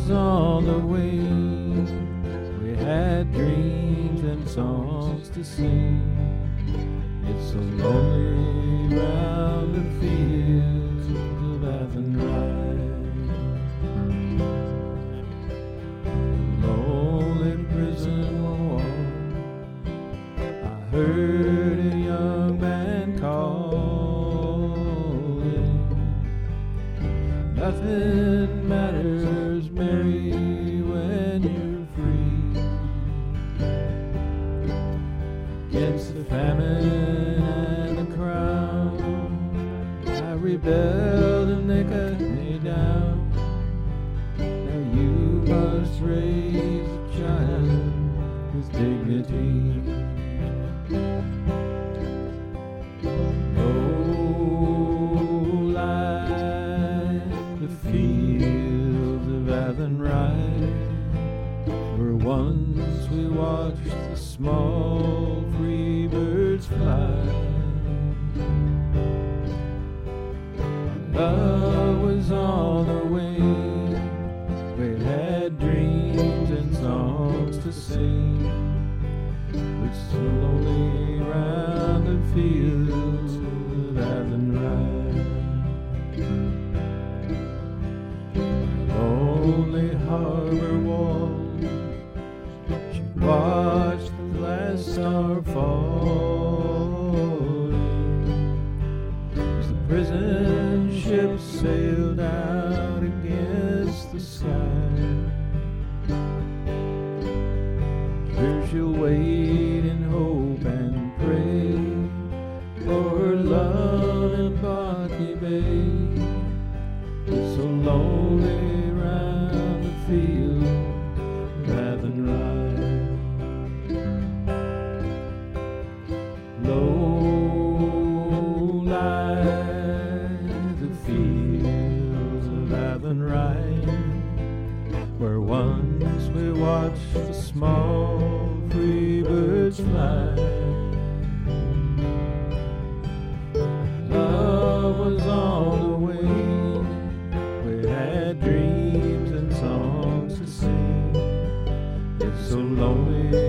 was on the wing. We had dreams and songs to sing. It's so lonely round the fields of Athenry. Lonely prison wall. I heard a young man calling. Nothing matters, Mary, when you're free. Against the famine and the crown, I rebelled and they cut me down. Now you must raise a child with dignity. Oh, lie the fields of Athenry, where once we watched the small free birds fly. Love was on the wing. We had dreams and songs to sing. It's so lonely round the fields of Athenry. Lonely harbor wall, she watched the last star falling as the prison ship sailed out against the sky. Here she'll wait in hope and pray for her love in Botany Bay. It's so lonely round the field of Athenry. Low lie the fields of Athenry, where once we watched the small free birds fly. Love was on the wing. We had dreams and songs to sing. It's so lonely